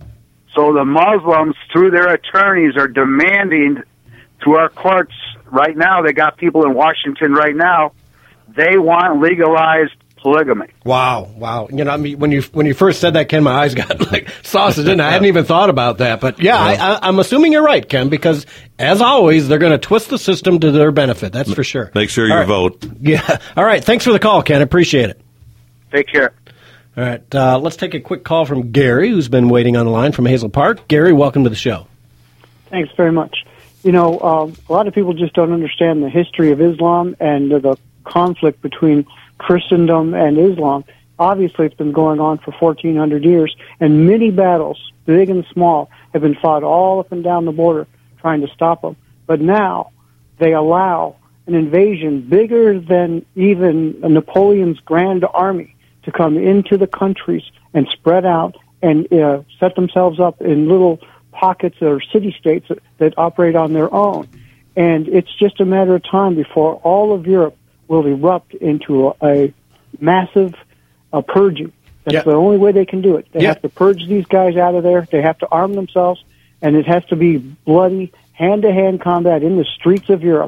So the Muslims, through their attorneys, are demanding to our courts right now. They got people in Washington right now. They want legalized polygamy. Wow, wow. You know, I mean, when you when you first said that, Ken, my eyes got like sausage in. I hadn't even thought about that. But yeah, I, I, I'm assuming you're right, Ken, because as always, they're going to twist the system to their benefit. That's for sure. Make sure you All right. vote. Yeah. All right. Thanks for the call, Ken. Appreciate it. Take care. All right. Uh, let's take a quick call from Gary, who's been waiting on the line from Hazel Park. Gary, welcome to the show. Thanks very much. You know, um, a lot of people just don't understand the history of Islam and the conflict between Christendom and Islam. Obviously, it's been going on for fourteen hundred years, and many battles, big and small, have been fought all up and down the border trying to stop them. But now they allow an invasion bigger than even Napoleon's grand army to come into the countries and spread out and uh, set themselves up in little pockets or city-states that, that operate on their own. And it's just a matter of time before all of Europe will erupt into a, a massive uh, purging. That's Yeah. the only way they can do it. They Yeah. have to purge these guys out of there. They have to arm themselves, and it has to be bloody, hand-to-hand combat in the streets of Europe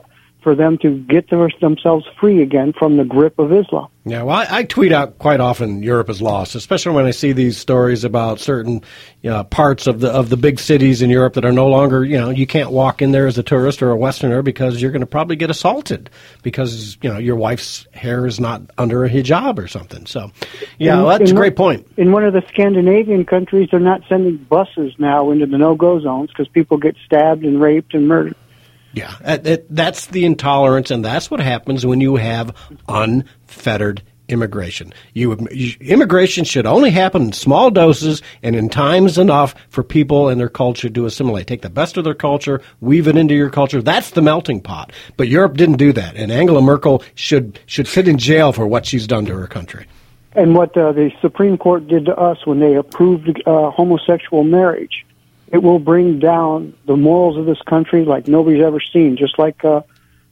for them to get their, themselves free again from the grip of Islam. Yeah, well, I, I tweet out quite often Europe is lost, especially when I see these stories about certain you know, parts of the of the big cities in Europe that are no longer, you know, you can't walk in there as a tourist or a Westerner because you're going to probably get assaulted because, you know, your wife's hair is not under a hijab or something. So, yeah, in, well, that's in a great one, point. In one of the Scandinavian countries, they're not sending buses now into the no-go zones because people get stabbed and raped and murdered. Yeah, that, that, that's the intolerance, and that's what happens when you have unfettered immigration. You, you, immigration should only happen in small doses and in times enough for people and their culture to assimilate. Take the best of their culture, weave it into your culture. That's the melting pot. But Europe didn't do that, and Angela Merkel should should sit in jail for what she's done to her country. And what uh, the Supreme Court did to us when they approved uh, homosexual marriage. It will bring down the morals of this country like nobody's ever seen, just like uh,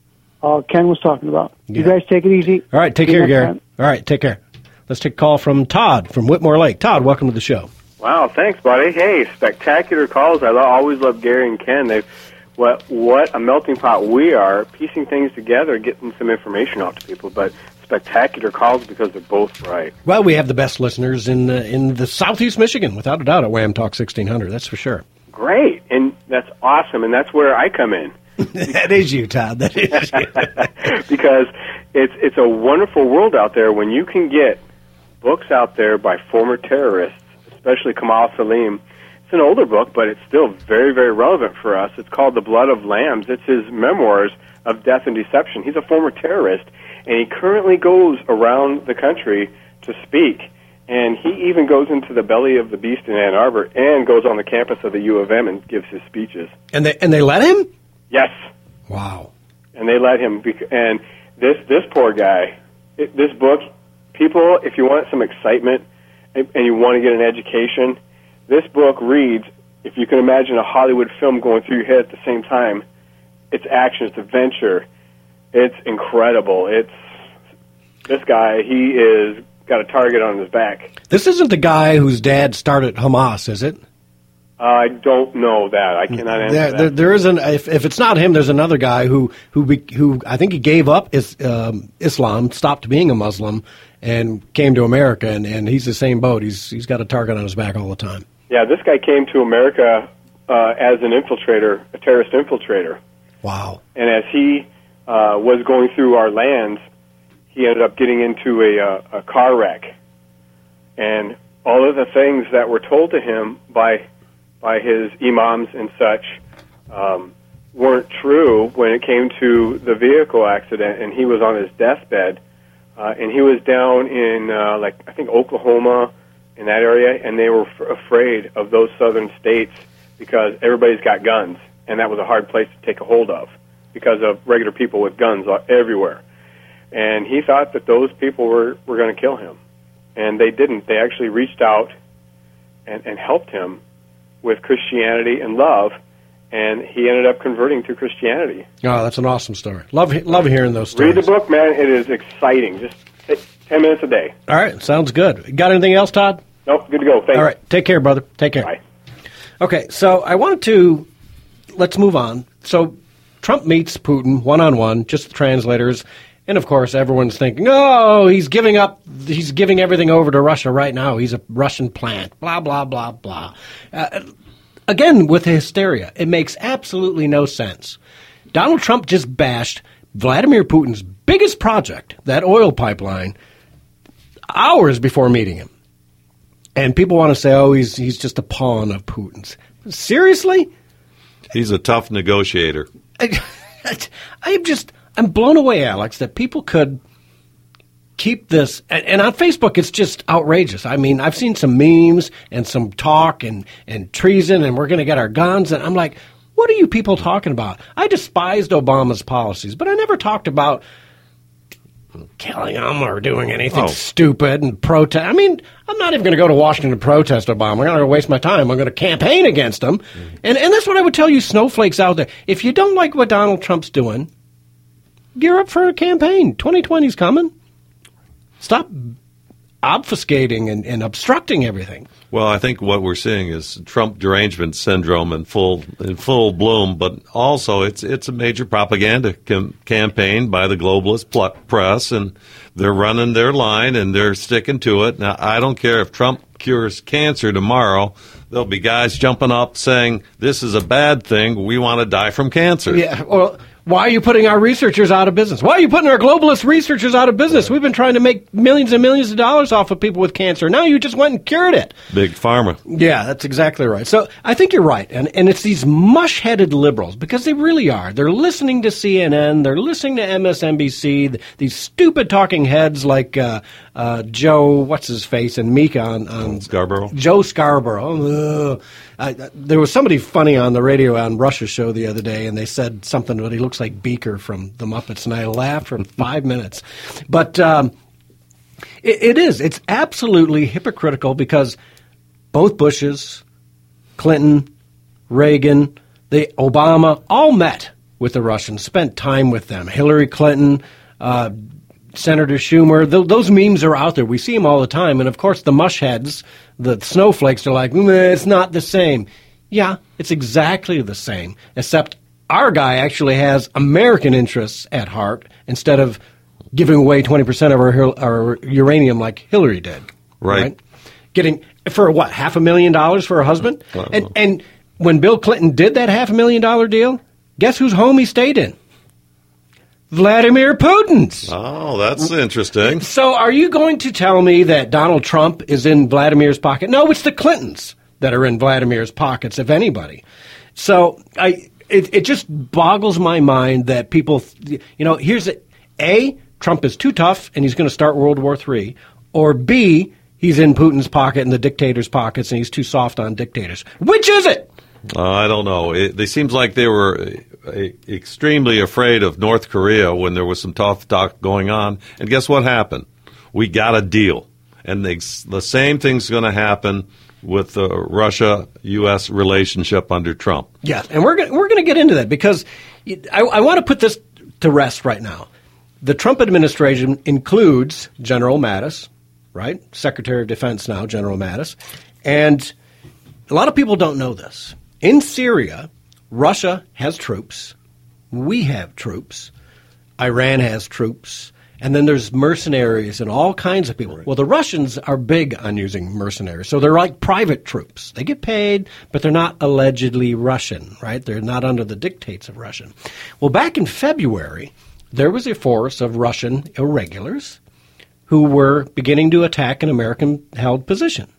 uh, Ken was talking about. Yeah. You guys take it easy. All right, take care, Gary. Time. All right, take care. Let's take a call from Todd from Whitmore Lake. Todd, welcome to the show. Wow, thanks, buddy. Hey, spectacular calls. I lo- always love Gary and Ken. They've what what a melting pot we are, piecing things together, getting some information out to people, but spectacular calls because they're both right. Well, we have the best listeners in uh, in the Southeast Michigan, without a doubt, at Wham Talk sixteen hundred. That's for sure. Great, and that's awesome, and that's where I come in. That is you, Todd. That is you. Because it's it's a wonderful world out there when you can get books out there by former terrorists, especially Kamal Salim. It's an older book, but it's still very, very relevant for us. It's called The Blood of Lambs. It's his memoirs of death and deception. He's a former terrorist, and he currently goes around the country to speak. And he even goes into the belly of the beast in Ann Arbor and goes on the campus of the U of M and gives his speeches. And they and they let him? Yes. Wow. And they let him. Bec- and this this poor guy, it, this book, people, if you want some excitement and, and you want to get an education, this book reads, if you can imagine a Hollywood film going through your head at the same time, it's action, it's adventure, it's incredible. It's this guy, he is got a target on his back. This isn't the guy whose dad started Hamas, is it? Uh, I don't know that. I cannot answer there, that. There, there is an if, if it's not him, there's another guy who who be, who I think he gave up is, um, Islam, stopped being a Muslim, and came to America, and, and he's the same boat. He's he's got a target on his back all the time. Yeah, this guy came to America uh, as an infiltrator, a terrorist infiltrator. Wow. And as he uh, was going through our lands, he ended up getting into a, uh, a car wreck. And all of the things that were told to him by by his imams and such um, weren't true when it came to the vehicle accident, and he was on his deathbed. Uh, and he was down in, uh, like, I think Oklahoma, in that area, and they were f- afraid of those southern states because everybody's got guns, and that was a hard place to take a hold of because of regular people with guns everywhere. And he thought that those people were, were going to kill him, and they didn't. They actually reached out and, and helped him with Christianity and love, and he ended up converting to Christianity. Oh, that's an awesome story. Love love hearing those stories. Read the book, man. It is exciting. Just take ten minutes a day. All right, sounds good. Got anything else, Todd? Nope, good to go. Thanks. All right, take care, brother. Take care. Bye. Okay, so I wanted to, let's move on. So Trump meets Putin one-on-one, just the translators, and of course everyone's thinking, oh, he's giving up, he's giving everything over to Russia right now. He's a Russian plant, blah, blah, blah, blah. Uh, again, with hysteria, it makes absolutely no sense. Donald Trump just bashed Vladimir Putin's biggest project, that oil pipeline, hours before meeting him. And people want to say, oh, he's he's just a pawn of Putin's. Seriously? He's a tough negotiator. I, I'm just, I'm blown away, Alex, that people could keep this. And, and on Facebook, it's just outrageous. I mean, I've seen some memes and some talk and, and treason, and we're going to get our guns. And I'm like, what are you people talking about? I despised Obama's policies, but I never talked about killing them or doing anything oh. stupid and protest. I mean, I'm not even going to go to Washington to protest Obama. I'm not going to waste my time. I'm going to campaign against him. Mm-hmm. And and that's what I would tell you snowflakes out there. If you don't like what Donald Trump's doing, gear up for a campaign. twenty twenty's coming. Stop obfuscating and, and obstructing everything. Well, I think what we're seeing is Trump derangement syndrome in full in full bloom, but also it's it's a major propaganda com- campaign by the globalist pl- press, and they're running their line and they're sticking to it. Now, I don't care if Trump cures cancer tomorrow. There'll be guys jumping up saying, this is a bad thing. We want to die from cancer. Yeah, well, why are you putting our researchers out of business? Why are you putting our globalist researchers out of business? We've been trying to make millions and millions of dollars off of people with cancer. Now you just went and cured it. Big pharma. Yeah, that's exactly right. So I think you're right. And and it's these mush-headed liberals, because they really are. They're listening to C N N. They're listening to M S N B C. These stupid talking heads like uh, uh, Joe, what's his face, and Mika on, on Scarborough. Joe Scarborough. Ugh. I, there was somebody funny on the radio on Russia's show the other day, and they said something that he looks like Beaker from the Muppets, and I laughed for five minutes. But um, it, it is. It's absolutely hypocritical, because both Bushes, Clinton, Reagan, the Obama, all met with the Russians, spent time with them. Hillary Clinton, uh, Senator Schumer, th- those memes are out there. We see them all the time. And, of course, the mushheads, the snowflakes, are like, mm, it's not the same. Yeah, it's exactly the same, except our guy actually has American interests at heart instead of giving away twenty percent of our, our uranium like Hillary did. Right. right? Getting, for what, half a million dollars for her husband? Uh-huh. And, and when Bill Clinton did that half a million dollar deal, guess whose home he stayed in? Vladimir Putin's. Oh, that's interesting. So are you going to tell me that Donald Trump is in Vladimir's pocket? No, it's the Clintons that are in Vladimir's pockets, if anybody. So I, it, it just boggles my mind that people, you know, here's it. A, Trump is too tough and he's going to start World War Three. Or B, he's in Putin's pocket and the dictator's pockets and he's too soft on dictators. Which is it? Uh, I don't know. It, it seems like they were uh, extremely afraid of North Korea when there was some tough talk going on. And guess what happened? We got a deal. And the, the same thing's going to happen with the Russia-U S relationship under Trump. Yes, and we're gonna, we're going to get into that, because I, I want to put this to rest right now. The Trump administration includes General Mattis, right? Secretary of Defense now, General Mattis. And a lot of people don't know this. In Syria, Russia has troops. We have troops. Iran has troops. And then there's mercenaries and all kinds of people. Well, the Russians are big on using mercenaries. So they're like private troops. They get paid, but they're not allegedly Russian, right? They're not under the dictates of Russian. Well, back in February, there was a force of Russian irregulars who were beginning to attack an American-held position.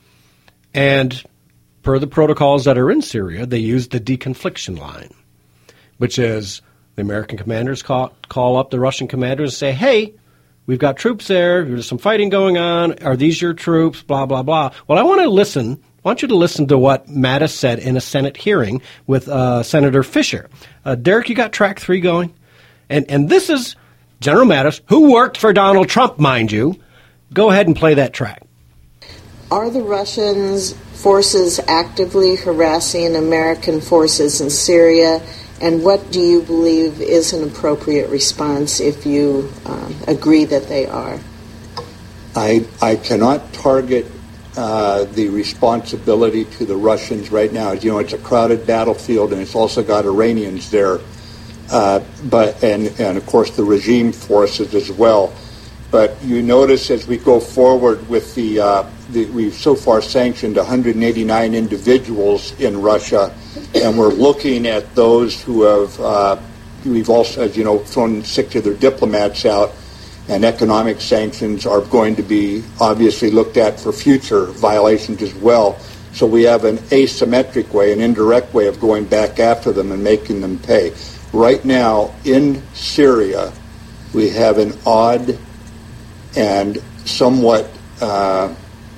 And per the protocols that are in Syria, they used the deconfliction line, which is the American commanders call, call up the Russian commanders and say, hey, we've got troops there. There's some fighting going on. Are these your troops? Blah, blah, blah. Well, I want to listen. I want you to listen to what Mattis said in a Senate hearing with uh, Senator Fisher. Uh, Derek, you got track three going? And, and this is General Mattis, who worked for Donald Trump, mind you. Go ahead and play that track. Are the Russians forces actively harassing American forces in Syria? And what do you believe is an appropriate response if you um, agree that they are? I, I cannot target uh, the responsibility to the Russians right now. As you know, it's a crowded battlefield, and it's also got Iranians there, uh, but and, and, of course, the regime forces as well. But you notice as we go forward with the, uh, the we've so far sanctioned one hundred eighty-nine individuals in Russia, and we're looking at those who have, uh, we've also, as you know, thrown six of their diplomats out, and economic sanctions are going to be obviously looked at for future violations as well. So we have an asymmetric way, an indirect way of going back after them and making them pay. Right now in Syria, we have an odd and somewhat uh,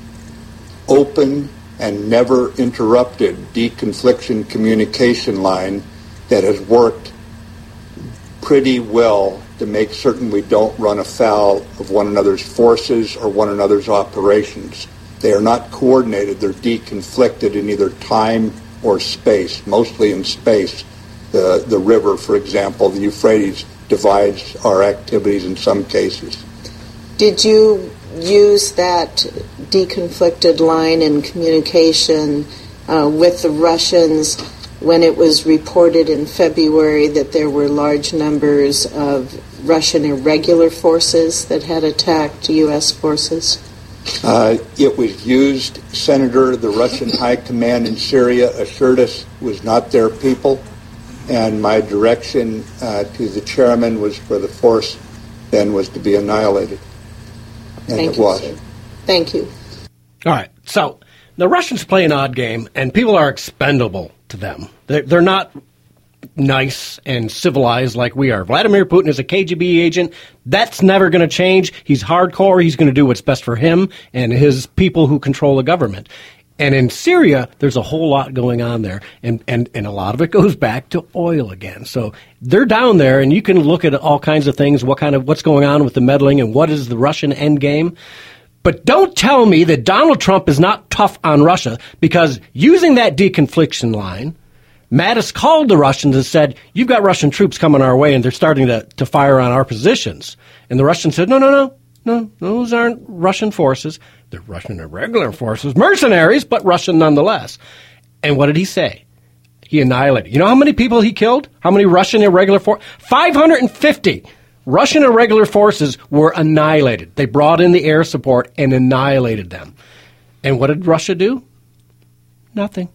open and never interrupted deconfliction communication line that has worked pretty well to make certain we don't run afoul of one another's forces or one another's operations. They are not coordinated. They're deconflicted in either time or space, mostly in space. The, the river, for example, the Euphrates, divides our activities in some cases. Did you use that deconflicted line in communication uh, with the Russians when it was reported in February that there were large numbers of Russian irregular forces that had attacked U S forces? Uh, it was used, Senator. The Russian High Command in Syria assured us it was not their people, and my direction uh, to the chairman was for the force then was to be annihilated. And Thank it you, was. sir. Thank you. All right. So the Russians play an odd game, and people are expendable to them. They're, they're not nice and civilized like we are. Vladimir Putin is a K G B agent. That's never going to change. He's hardcore. He's going to do what's best for him and his people who control the government. And in Syria, there's a whole lot going on there, and, and, and a lot of it goes back to oil again. So they're down there, and you can look at all kinds of things, what kind of what's going on with the meddling and what is the Russian end game. But don't tell me that Donald Trump is not tough on Russia, because using that deconfliction line, Mattis called the Russians and said, you've got Russian troops coming our way, and they're starting to, to fire on our positions. And the Russians said, no, no, no, no, those aren't Russian forces. They're Russian irregular forces, mercenaries, but Russian nonetheless. And what did he say? He annihilated. You know how many people he killed? How many Russian irregular forces? five hundred fifty Russian irregular forces were annihilated. They brought in the air support and annihilated them. And what did Russia do? Nothing.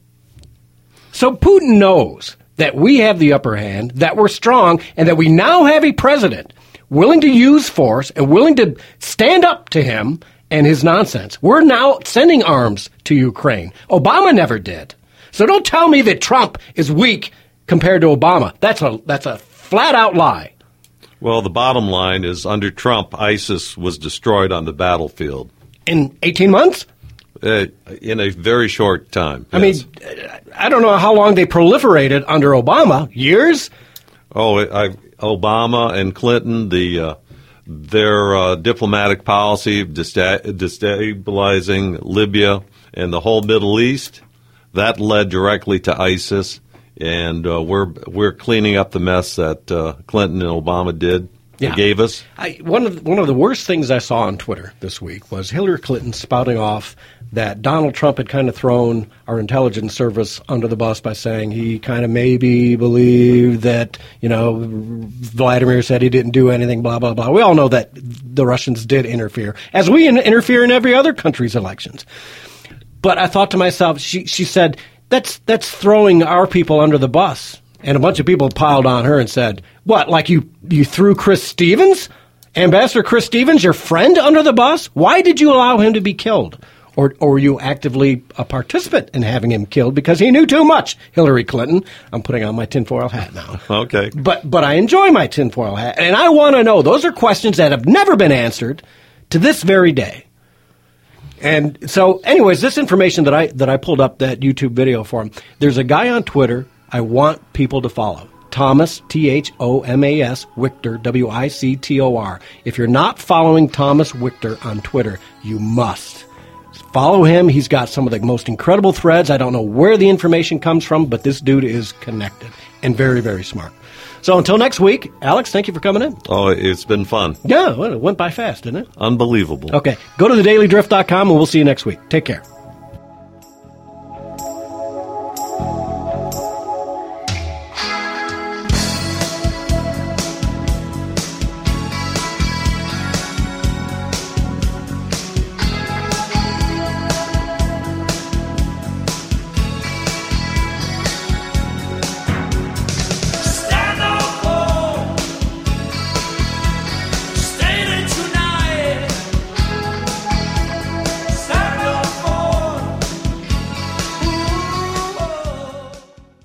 So Putin knows that we have the upper hand, that we're strong, and that we now have a president willing to use force and willing to stand up to him and his nonsense. We're now sending arms to Ukraine. Obama never did. So don't tell me that Trump is weak compared to Obama. That's a that's a flat-out lie. Well, the bottom line is under Trump, ISIS was destroyed on the battlefield. In eighteen months? Uh, in a very short time. I yes. mean, I don't know how long they proliferated under Obama. Years? Oh, I, Obama and Clinton, the uh, their uh, diplomatic policy of desta- destabilizing Libya and the whole Middle East, that led directly to ISIS, and uh, we're we're cleaning up the mess that uh, Clinton and Obama did. Yeah. Gave us. I, one of the, one of the worst things I saw on Twitter this week was Hillary Clinton spouting off that Donald Trump had kind of thrown our intelligence service under the bus by saying he kind of maybe believed that, you know, Vladimir said he didn't do anything, blah, blah, blah. We all know that the Russians did interfere, as we in, interfere in every other country's elections. But I thought to myself, she, she said, that's that's throwing our people under the bus. And a bunch of people piled on her and said, what, like you, you threw Chris Stevens, Ambassador Chris Stevens, your friend, under the bus? Why did you allow him to be killed? Or, or were you actively a participant in having him killed because he knew too much, Hillary Clinton? I'm putting on my tinfoil hat now. Okay. But, but I enjoy my tinfoil hat, and I want to know. Those are questions that have never been answered to this very day. And so, anyways, this information that I that I pulled up, that YouTube video for him, there's a guy on Twitter I want people to follow. Thomas, T H O M A S, Wictor, W I C T O R. If you're not following Thomas Wictor on Twitter, you must. Follow him. He's got some of the most incredible threads. I don't know where the information comes from, but this dude is connected and very, very smart. So until next week, Alex, thank you for coming in. Oh, it's been fun. Yeah, well, it went by fast, didn't it? Unbelievable. Okay, go to the daily drift dot com and we'll see you next week. Take care.